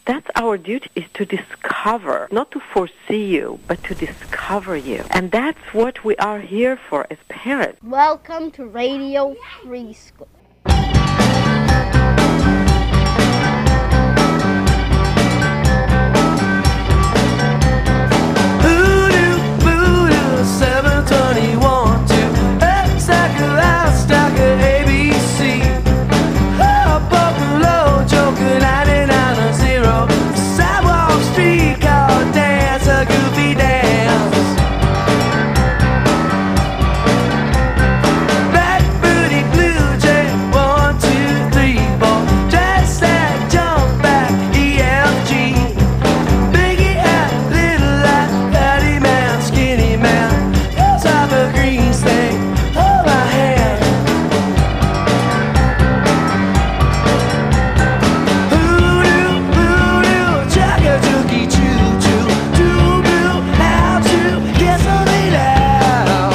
That's our duty, is to discover, not to foresee you, but to discover you. And that's what we are here for as parents. Welcome to Radio Free School. Voodoo, 721 to X-Stacker, L-Stacker, ABC. Oh, Buffalo, Joker, 99 0. Sidewalk, street car, dance, a goofy dance. Black booty, blue jay, 1, 2, 3, 4. Dress that, jump back, EFG. Biggie hat, little hat, fatty man, skinny man. Goes off a green snake, hold my hand. Voodoo, chugga-chuggy, choo-choo. Doo-doo, how to get something out.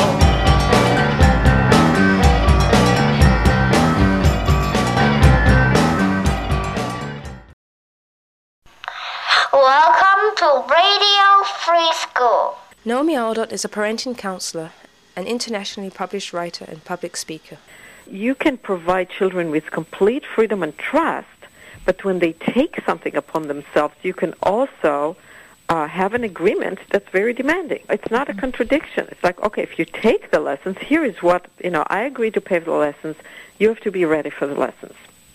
Welcome to Radio Free School. Naomi Aldott is a parenting counselor, an internationally published writer and public speaker. You can provide children with complete freedom and trust, but when they take something upon themselves, you can also have an agreement that's very demanding. It's not a contradiction. It's like, okay, if you take the lessons, here is what, I agree to pay for the lessons. You have to be ready for the lessons.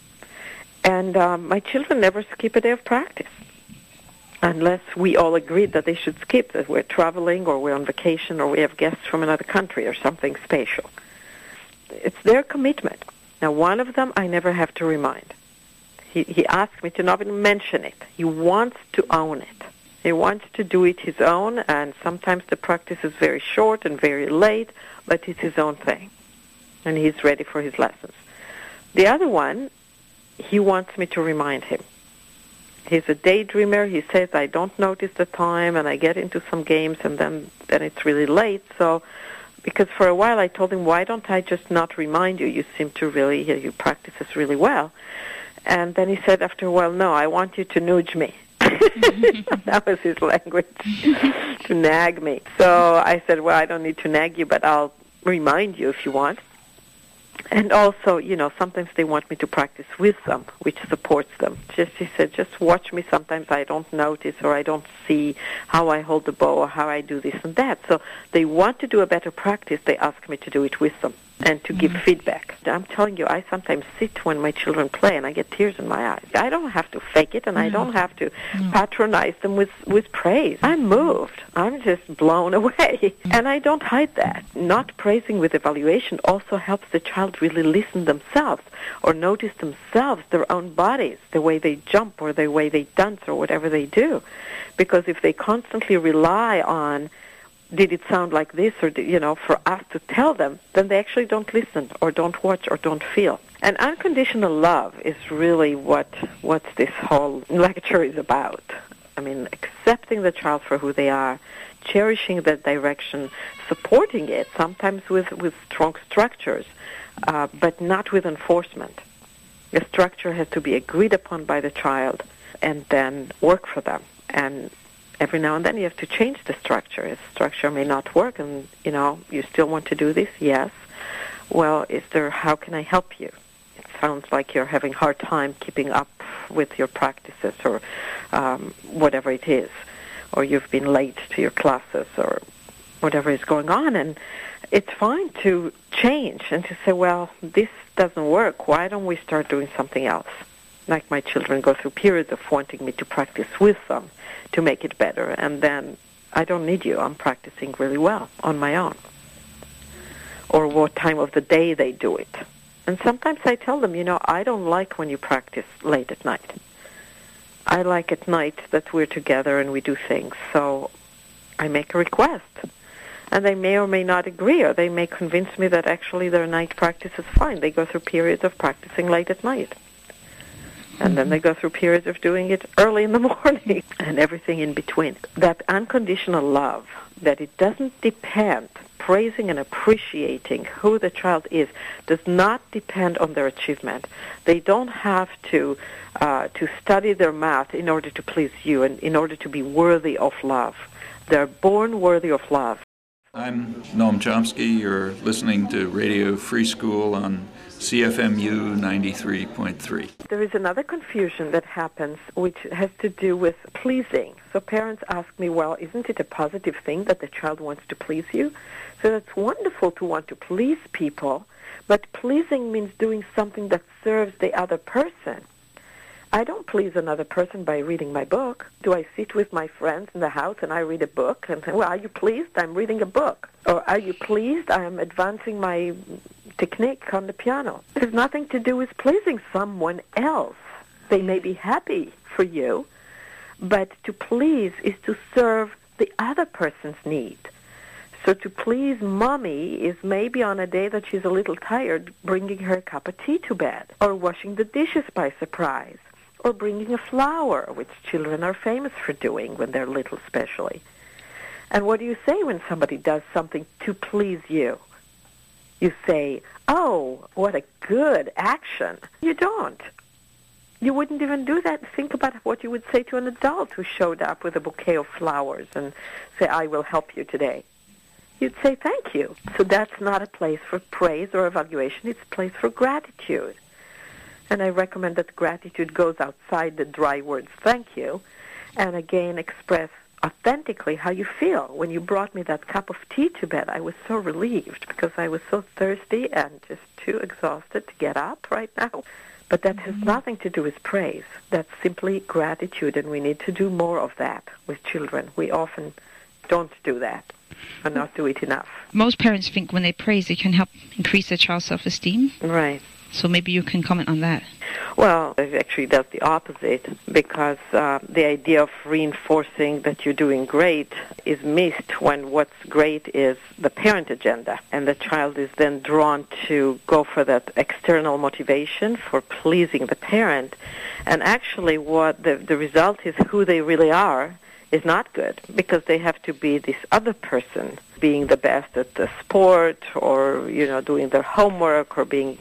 And my children never skip a day of practice unless we all agreed that they should skip, that we're traveling or we're on vacation or we have guests from another country or something special. It's their commitment. Now, one of them I never have to remind. He asks me to not even mention it. He wants to own it. He wants to do it his own, and sometimes the practice is very short and very late, but it's his own thing, and he's ready for his lessons. The other one, he wants me to remind him. He's a daydreamer. He says, I don't notice the time, and I get into some games, and then it's really late. So, because for a while I told him, why don't I just not remind you? You seem to really, you practice this really well. And then he said after a while, no, I want you to nudge me. That was his language, to nag me. So I said, well, I don't need to nag you, but I'll remind you if you want. And also, sometimes they want me to practice with them, which supports them. He said, just watch me. Sometimes I don't notice or I don't see how I hold the bow or how I do this and that. So they want to do a better practice. They ask me to do it with them and to give feedback. I'm telling you, I sometimes sit when my children play and I get tears in my eyes. I don't have to fake it and I don't have to patronize them with praise. I'm moved. I'm just blown away. And I don't hide that. Not praising with evaluation also helps the child really listen themselves or notice themselves, their own bodies, the way they jump or the way they dance or whatever they do. Because if they constantly rely on, did it sound like this, or, for us to tell them, then they actually don't listen or don't watch or don't feel. And unconditional love is really what this whole lecture is about. I mean, accepting the child for who they are, cherishing that direction, supporting it, sometimes with strong structures, but not with enforcement. The structure has to be agreed upon by the child and then work for them. And every now and then you have to change the structure. The structure may not work and, you still want to do this? Yes. Well, how can I help you? It sounds like you're having a hard time keeping up with your practices or whatever it is, or you've been late to your classes or whatever is going on. And it's fine to change and to say, well, this doesn't work. Why don't we start doing something else? Like my children go through periods of wanting me to practice with them to make it better, and then I don't need you. I'm practicing really well on my own. Or what time of the day they do it. And sometimes I tell them, I don't like when you practice late at night. I like at night that we're together and we do things. So I make a request. And they may or may not agree, or they may convince me that actually their night practice is fine. They go through periods of practicing late at night. And then they go through periods of doing it early in the morning and everything in between. That unconditional love, that it doesn't depend praising and appreciating who the child is does not depend on their achievement. They don't have to study their math in order to please you and in order to be worthy of love. They're born worthy of love. I'm Noam Chomsky. You're listening to Radio Free School on CFMU 93.3. There is another confusion that happens which has to do with pleasing. So parents ask me, well, isn't it a positive thing that the child wants to please you? So it's wonderful to want to please people, but pleasing means doing something that serves the other person. I don't please another person by reading my book. Do I sit with my friends in the house and I read a book and say, well, are you pleased? I'm reading a book. Or are you pleased? I'm advancing my technique on the piano. It has nothing to do with pleasing someone else. They may be happy for you, but to please is to serve the other person's need. So to please mommy is maybe on a day that she's a little tired, bringing her a cup of tea to bed, or washing the dishes by surprise, or bringing a flower, which children are famous for doing when they're little especially. And what do you say when somebody does something to please you? You say, oh, what a good action. You don't. You wouldn't even do that. Think about what you would say to an adult who showed up with a bouquet of flowers and say, I will help you today. You'd say thank you. So that's not a place for praise or evaluation. It's a place for gratitude. And I recommend that gratitude goes outside the dry words thank you and again express authentically how you feel. When you brought me that cup of tea to bed, I was so relieved because I was so thirsty and just too exhausted to get up right now. But that has nothing to do with praise. That's simply gratitude, and we need to do more of that with children. We often don't do that or not do it enough. Most parents think when they praise, it can help increase their child's self-esteem. Right. So maybe you can comment on that. Well, it actually does the opposite, because the idea of reinforcing that you're doing great is missed when what's great is the parent agenda, and the child is then drawn to go for that external motivation for pleasing the parent. And actually what the result is, who they really are, is not good, because they have to be this other person, being the best at the sport, or, doing their homework, or being,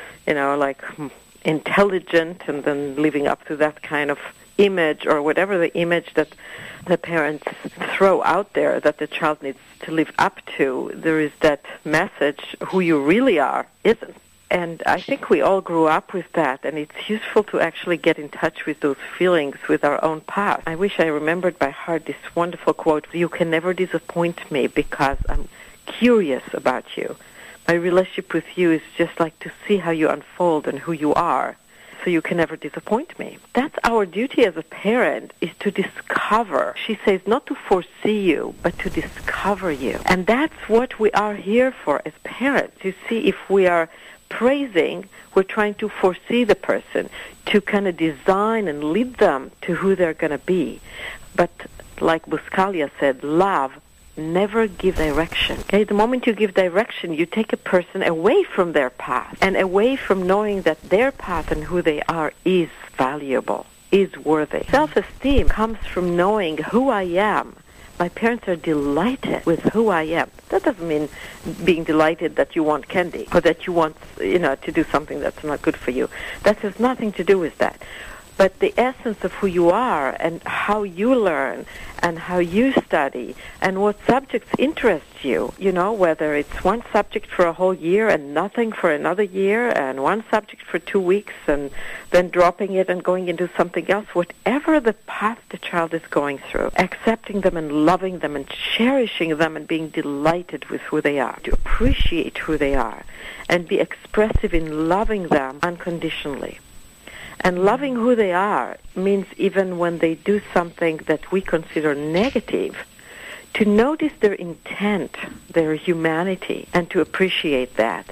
like intelligent, and then living up to that kind of image, or whatever the image that the parents throw out there that the child needs to live up to. There is that message, who you really are isn't. And I think we all grew up with that, and it's useful to actually get in touch with those feelings, with our own past. I wish I remembered by heart this wonderful quote, you can never disappoint me because I'm curious about you. My relationship with you is just like to see how you unfold and who you are, so you can never disappoint me. That's our duty as a parent, is to discover. She says not to foresee you, but to discover you. And that's what we are here for as parents. You see, if we are praising, we're trying to foresee the person, to kind of design and lead them to who they're going to be. But like Buscaglia said, love never give direction. Okay, the moment you give direction, you take a person away from their path and away from knowing that their path and who they are is valuable, is worthy. Self-esteem comes from knowing who I am. My parents are delighted with who I am. That doesn't mean being delighted that you want candy or that you want, to do something that's not good for you. That has nothing to do with that. But the essence of who you are and how you learn and how you study and what subjects interest you, whether it's one subject for a whole year and nothing for another year, and one subject for 2 weeks and then dropping it and going into something else, whatever the path the child is going through, accepting them and loving them and cherishing them and being delighted with who they are, to appreciate who they are and be expressive in loving them unconditionally. And loving who they are means even when they do something that we consider negative, to notice their intent, their humanity, and to appreciate that.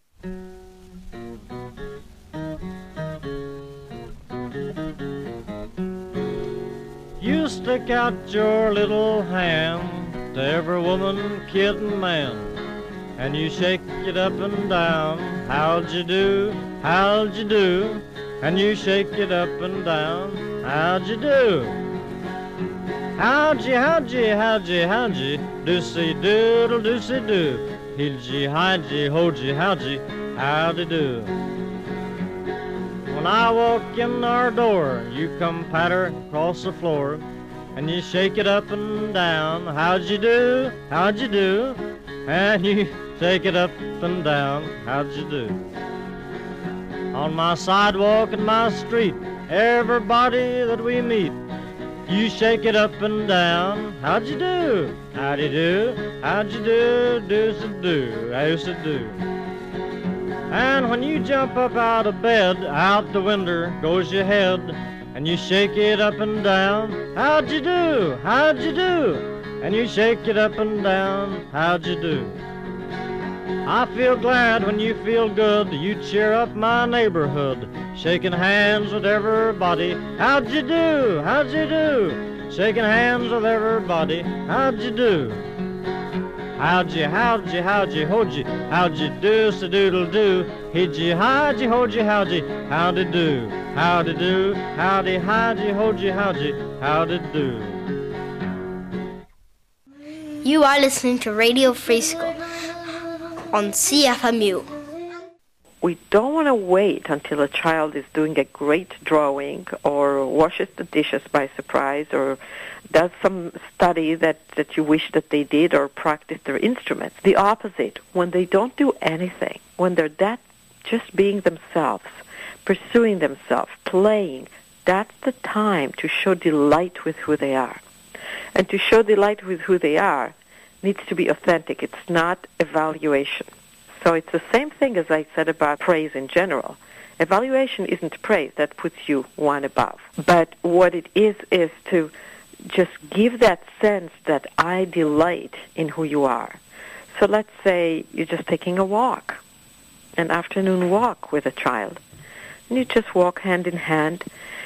You stick out your little hand to every woman, kid, and man, and you shake it up and down. How'd you do? How'd you do? And you shake it up and down. How'd you do? How'd you, how'd you, how'd you, how'd you, doosey doodle, doosey doo. Heelgy, highy, hoji, howdy, howdy do. When I walk in our door, you come patter across the floor, and you shake it up and down. How'd you do? How'd you do? And you shake it up and down. How'd you do? On my sidewalk in my street, everybody that we meet, you shake it up and down. How'd you do? How'd you do? How'd you do? Do-sa-do, do-sa-do. And when you jump up out of bed, out the window goes your head, and you shake it up and down. How'd you do? How'd you do? And you shake it up and down. How'd you do? I feel glad when you feel good. You cheer up my neighborhood, shaking hands with everybody. How'd you do? How'd you do? Shaking hands with everybody. How'd you do? How'd you, how'd you, how'd you, how'd you, how'd you do, sa-doodle-doo? Hid-you, how'd you, how'd you, how'd you, how'd you do? How'd you do? Howdy, how'd you, how'd you, how'd you, how'd you do? You are listening to Radio Free School on CFMU. We don't want to wait until a child is doing a great drawing or washes the dishes by surprise or does some study that you wish that they did or practice their instruments. The opposite, when they don't do anything, when they're that just being themselves, pursuing themselves, playing, that's the time to show delight with who they are. And to show delight with who they are needs to be authentic. It's not evaluation. So it's the same thing as I said about praise in general. Evaluation isn't praise. That puts you one above. But what it is to just give that sense that I delight in who you are. So let's say you're just taking a walk, an afternoon walk with a child. And you just walk hand in hand,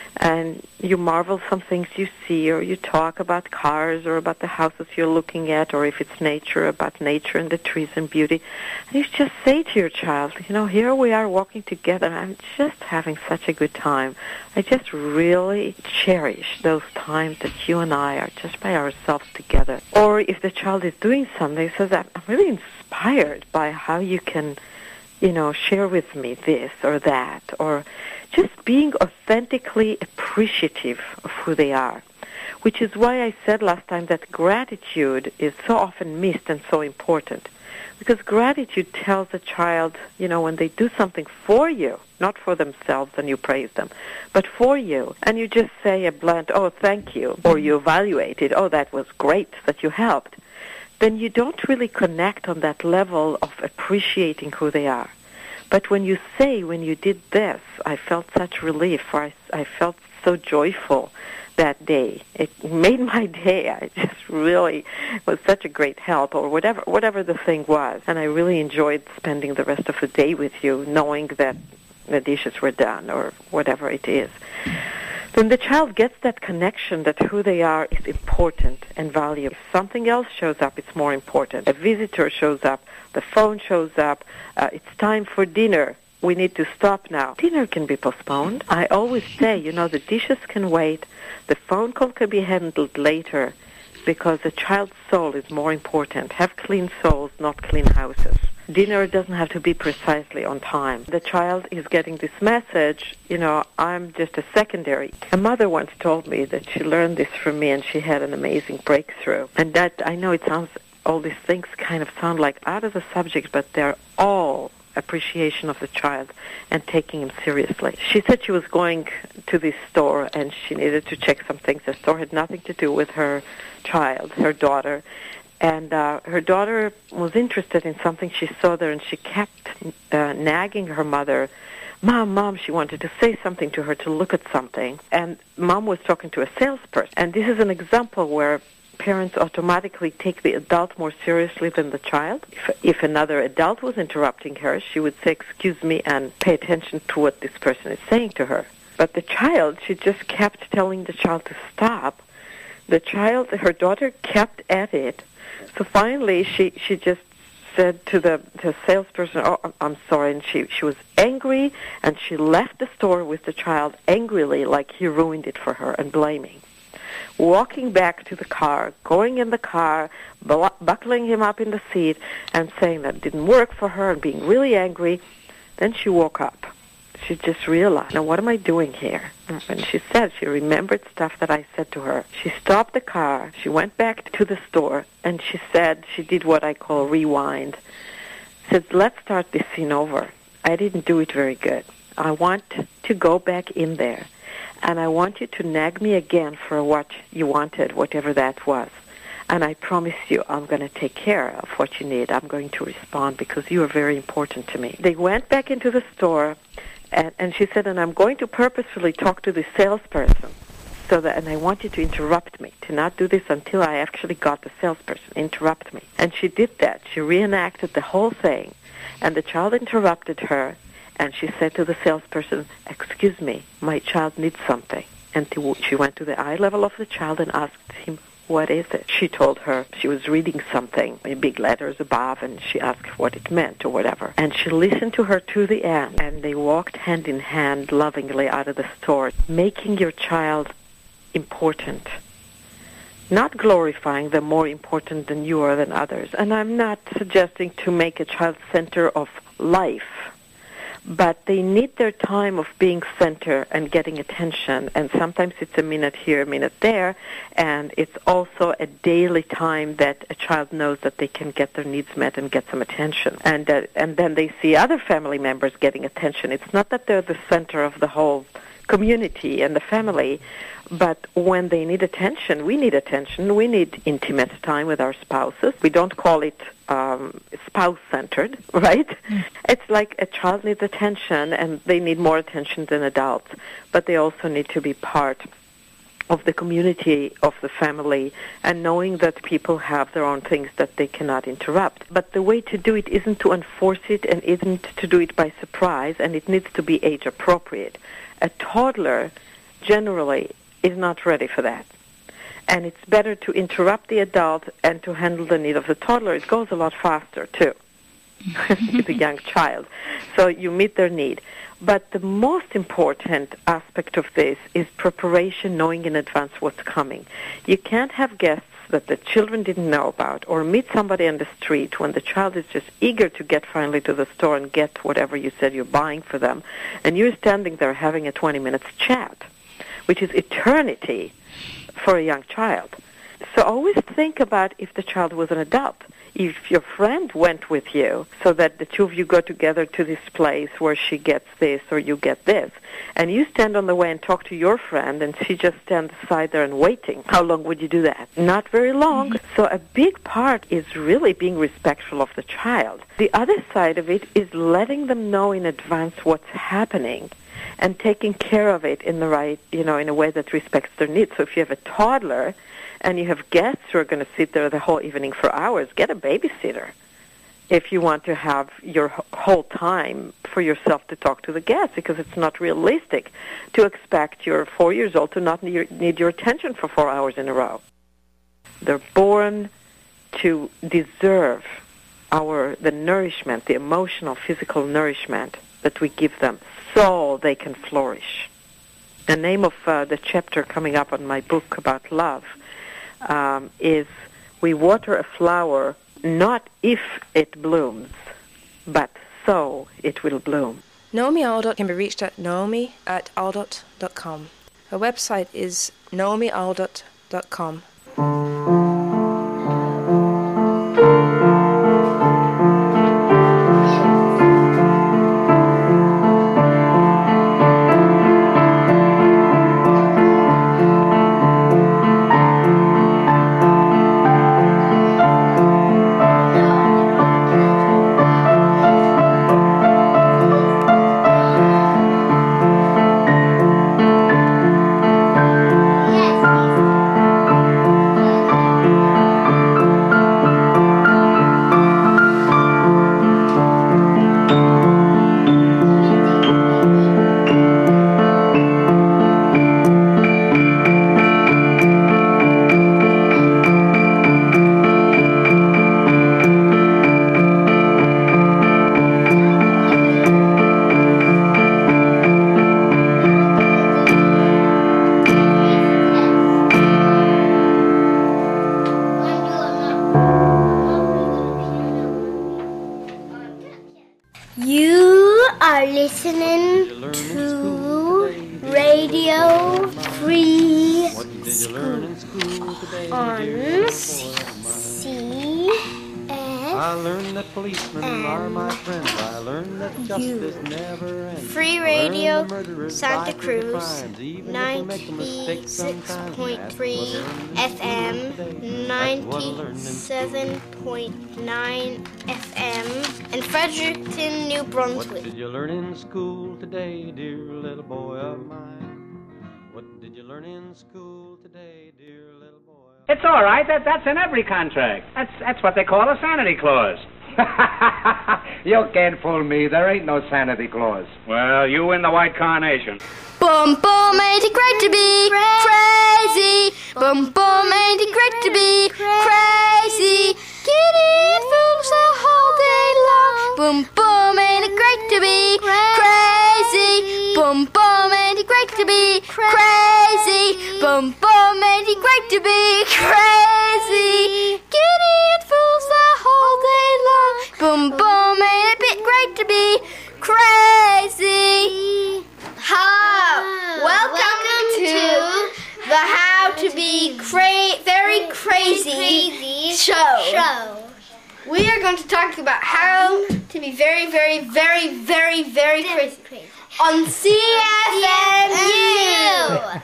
and you marvel some things you see, or you talk about cars, or about the houses you're looking at, or if it's nature, about nature and the trees and beauty. And you just say to your child, you know, here we are walking together. I'm just having such a good time. I just really cherish those times that you and I are just by ourselves together. Or if the child is doing something, says, I'm really inspired by how you can, you know, share with me this or that, or just being authentically appreciative of who they are, which is why I said last time that gratitude is so often missed and so important. Because gratitude tells a child, you know, when they do something for you, not for themselves and you praise them, but for you, and you just say a blunt, oh, thank you, or you evaluate it, oh, that was great that you helped, then you don't really connect on that level of appreciating who they are. But when you say, when you did this, I felt such relief, or I felt so joyful that day. It made my day. I just really was such a great help, or whatever the thing was. And I really enjoyed spending the rest of the day with you, knowing that the dishes were done, or whatever it is. Then the child gets that connection that who they are is important and valuable. If something else shows up, it's more important. A visitor shows up, the phone shows up, it's time for dinner. We need to stop now. Dinner can be postponed. I always say, you know, the dishes can wait, the phone call can be handled later, because the child's soul is more important. Have clean souls, not clean houses. Dinner doesn't have to be precisely on time. The child is getting this message, you know, I'm just a secondary. A mother once told me that she learned this from me and she had an amazing breakthrough. And that, I know it sounds, all these things kind of sound like out of the subject, but they're all appreciation of the child and taking him seriously. She said she was going to this store and she needed to check some things. The store had nothing to do with her child, her daughter. And her daughter was interested in something she saw there, and she kept nagging her mother. Mom, she wanted to say something to her, to look at something. And Mom was talking to a salesperson. And this is an example where parents automatically take the adult more seriously than the child. If another adult was interrupting her, she would say, excuse me, and pay attention to what this person is saying to her. But the child, she just kept telling the child to stop. The child, her daughter, kept at it. So finally, she just said to the salesperson, oh, I'm sorry, and she was angry, and she left the store with the child angrily, like he ruined it for her, and blaming. walking back to the car, going in the car, buckling him up in the seat, and saying that didn't work for her and being really angry. Then she woke up. She just realized, now what am I doing here? And she said she remembered stuff that I said to her. She stopped the car. She went back to the store, and she said she did what I call rewind. Said, let's start this scene over. I didn't do it very good. I want to go back in there, and I want you to nag me again for what you wanted, whatever that was. And I promise you I'm going to take care of what you need. I'm going to respond because you are very important to me. They went back into the store, and she said, and I'm going to purposefully talk to the salesperson, and I want you to interrupt me, to not do this until I actually got the salesperson. Interrupt me. And she did that. She reenacted the whole thing. And the child interrupted her, and she said to the salesperson, excuse me, my child needs something. And she went to the eye level of the child and asked him, what is it? She told her she was reading something in big letters above, and she asked what it meant or whatever. And she listened to her to the end, and they walked hand in hand lovingly out of the store, making your child important, not glorifying them more important than you or than others. And I'm not suggesting to make a child center of life, but they need their time of being center and getting attention, and sometimes it's a minute here, a minute there, and it's also a daily time that a child knows that they can get their needs met and get some attention. And then they see other family members getting attention. It's not that they're the center of the whole community and the family, but when they need attention, we need attention. We need intimate time with our spouses. We don't call it spouse-centered, right? It's like a child needs attention, and they need more attention than adults, but they also need to be part of the community of the family, and knowing that people have their own things that they cannot interrupt. But the way to do it isn't to enforce it, and isn't to do it by surprise, and it needs to be age-appropriate. A toddler generally is not ready for that. And it's better to interrupt the adult and to handle the need of the toddler. It goes a lot faster, too. It's a young child. So you meet their need. But the most important aspect of this is preparation, knowing in advance what's coming. You can't have guests that the children didn't know about, or meet somebody on the street when the child is just eager to get finally to the store and get whatever you said you're buying for them, and you're standing there having a 20-minute chat, which is eternity for a young child. So always think about if the child was an adult. If your friend went with you, so that the two of you go together to this place where she gets this or you get this, and you stand on the way and talk to your friend, and she just stands aside there and waiting, how long would you do that? Not very long. So a big part is really being respectful of the child. The other side of it is letting them know in advance what's happening, and taking care of it in the right, in a way that respects their needs. So if you have a toddler and you have guests who are going to sit there the whole evening for hours, get a babysitter if you want to have your whole time for yourself to talk to the guests, because it's not realistic to expect your 4 years old to not need your attention for 4 hours in a row. They're born to deserve the nourishment, the emotional, physical nourishment that we give them, so they can flourish. The name of the chapter coming up on my book about love is we water a flower not if it blooms, but so it will bloom. Naomi Aldott can be reached at naomi@aldott.com. Her website is naomialdott.com. school today, On dear I learned that policemen are my friends. I learned that justice never ends. Free Radio, Santa die for the Cruz, crimes, even if they make a mistake sometimes. 96.3 FM, 97.9 FM, and Fredericton, New What Brunswick. did you learn in school today, dear little boy of mine? What did you learn in school today, dear little boy? It's all right. That's in every contract. That's what they call a sanity clause. You can't fool me. There ain't no sanity clause. Well, you win the white carnation. Boom, boom, ain't it great to be crazy? Boom, boom, ain't it great to be crazy? Giddy fools the whole day long. Boom, boom, ain't it great to be crazy? Boom, boom, ain't it great to be crazy? Boom, boom, ain't it great to be crazy? Giddy fools the whole day long. Boom, boom, ain't it bit great to be crazy? Welcome to the How to Be Very Crazy show. We are going to talk about how to be very, very, very, very, very crazy on CFMU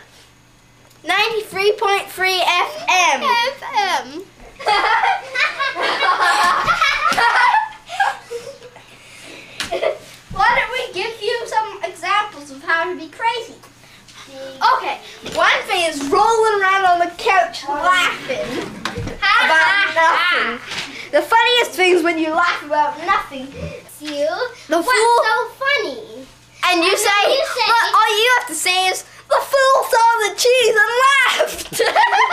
93.3 FM. Why don't we give you some examples of how to be crazy? Okay, one thing is rolling around on the couch laughing about nothing. The funniest thing is when you laugh about nothing. What's so funny? And you say, all you have to say is, the fool saw the cheese and laughed. The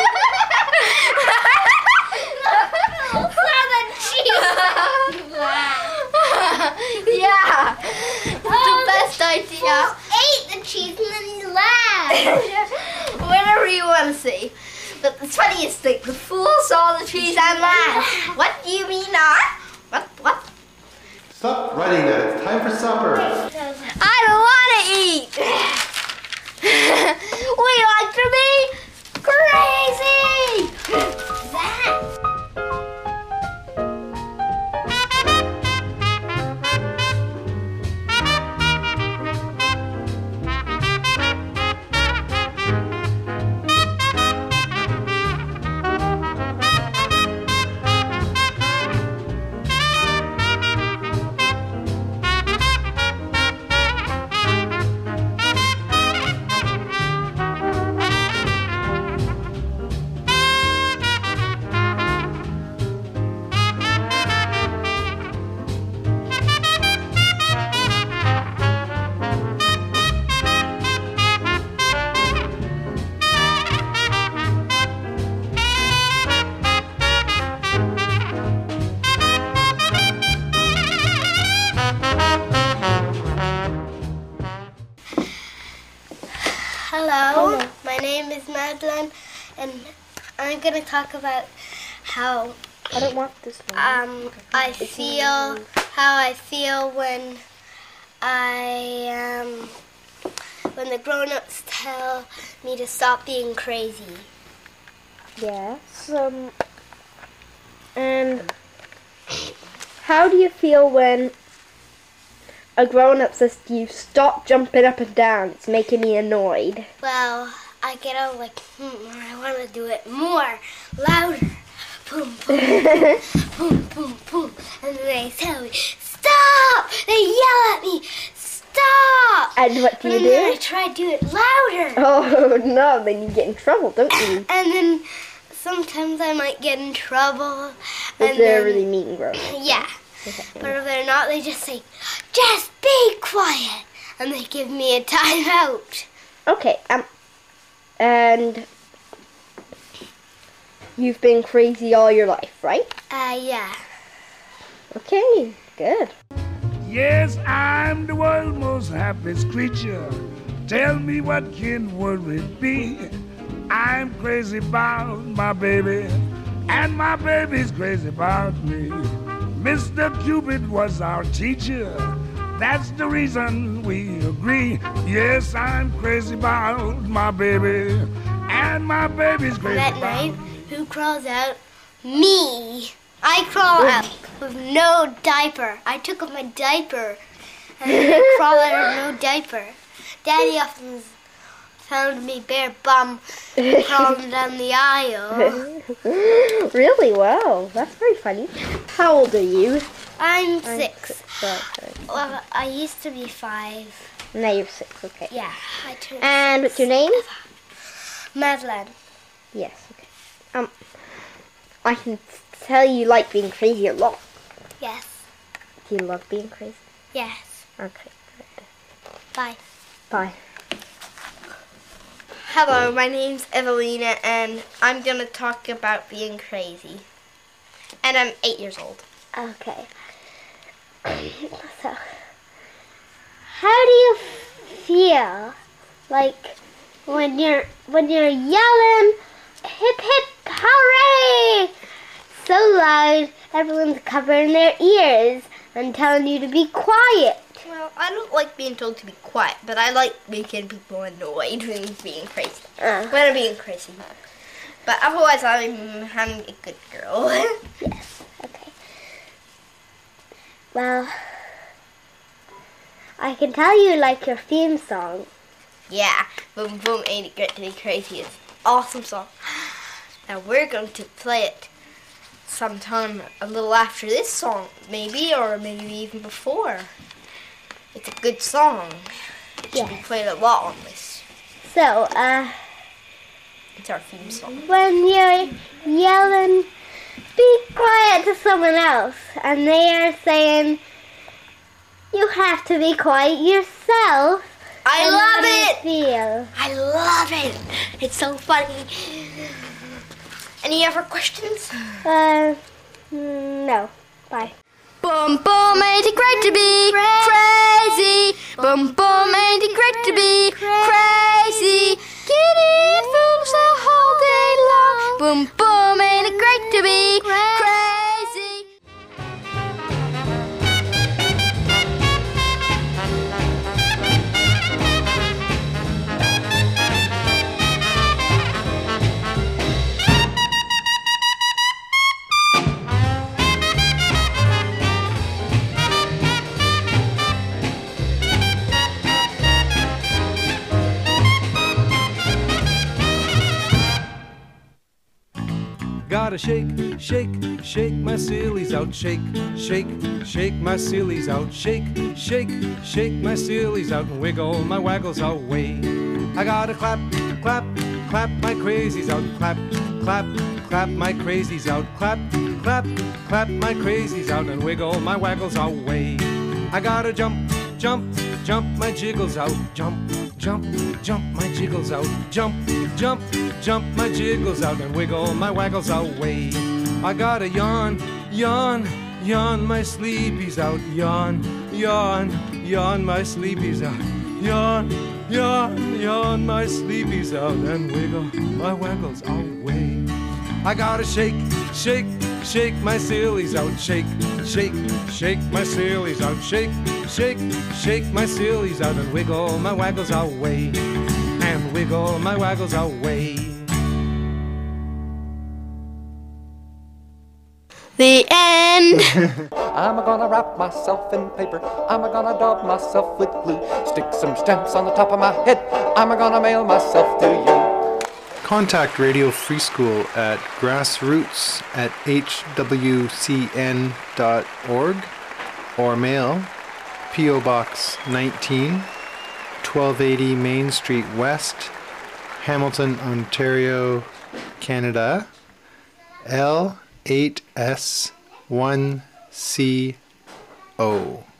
fool saw the cheese and laughed. Yeah, it's the best idea. Ate the cheese and then you laughed. Whatever you want to say. But the funniest thing, the fool saw the cheese and laughed. What do you mean, What? Stop writing that. It's time for supper. I don't want to eat. We like to be crazy. Hello, my name is Madeline, and I'm going to talk about how I don't want this one. I feel when when the grown-ups tell me to stop being crazy. Yes. And how do you feel when a grown-up says to you, stop jumping up and down, it's making me annoyed? Well, I get all like, I want to do it more, louder. Boom, boom, boom, boom, boom. And then they tell me, stop! They yell at me, stop! And what do you do? And then I try to do it louder. Oh no, then you get in trouble, don't you? And then sometimes I might get in trouble. If they're really mean grown-ups. Yeah. But if they're not, they just say, just be quiet. And they give me a timeout. Okay, and you've been crazy all your life, right? Yeah. Okay, good. Yes, I'm the world's most happiest creature. Tell me what can worry be? I'm crazy about my baby, and my baby's crazy about me. Mr. Cupid was our teacher. That's the reason we agree. Yes, I'm crazy about my baby, and my baby's crazy That about. night, who crawls out? Me. I crawl out with no diaper. I took off my diaper and I crawl out with no diaper. Daddy often found me bare bum crawling down the aisle. Really? Wow, that's very funny. How old are you? I'm 6. Okay. Well, I used to be 5. Now you're 6, okay. Yeah, I turned And 6. what's your name? Madeline. Yes, okay. I can tell you like being crazy a lot. Yes. Do you love being crazy? Yes. Okay, good. Bye. Bye. Hello, my name's Evelina, and I'm going to talk about being crazy. And I'm 8 years old. Okay. So, how do you feel like when you're yelling hip hip hooray so loud everyone's covering their ears and telling you to be quiet? Well, I don't like being told to be quiet, but I like making people annoyed when being crazy. When I'm being crazy. But otherwise, I'm a good girl. Yes, okay. Well, I can tell you like your theme song. Yeah, Boom Boom Ain't It Great to Be Crazy is an awesome song. Now we're going to play it sometime a little after this song, maybe, or maybe even before. It's a good song. It should be played a lot on this. So, It's our theme song. when you're yelling, be quiet to someone else, and they are saying, you have to be quiet yourself. I and love how do you it! feel? I love it! It's so funny. Any other questions? No. Bye. Boom boom, ain't it great to be crazy? Boom boom, ain't it great to be crazy? Giddy fools the whole day long. Boom boom, ain't it great to be crazy? Gotta shake, shake, shake my sillies out. Shake, shake, shake my sillies out. Shake, shake, shake my sillies out and wiggle my waggles away. I gotta clap, clap, clap my crazies out. Clap, clap, clap my crazies out. Clap, clap, clap my crazies out and wiggle my waggles away. I gotta jump, jump, jump my jiggles out. Jump, jump, jump my jiggles out. Jump, jump, jump my jiggles out and wiggle my waggles away. I gotta yawn, yawn, yawn my sleepies out. Yawn, yawn, yawn my sleepies out. Yawn, yawn, yawn my sleepies out and wiggle my waggles away. I gotta shake, shake, shake my sillies out. Shake, shake, shake my sillies out. Shake, shake, shake my sillies out and wiggle my waggles away. And wiggle my waggles away. The end. I'm gonna wrap myself in paper. I'm gonna daub myself with glue. Stick some stamps on the top of my head. I'm gonna mail myself to you. Contact Radio Free School at grassroots@hwcn.org or mail P.O. Box 19, 1280 Main Street West, Hamilton, Ontario, Canada, L8S1CO.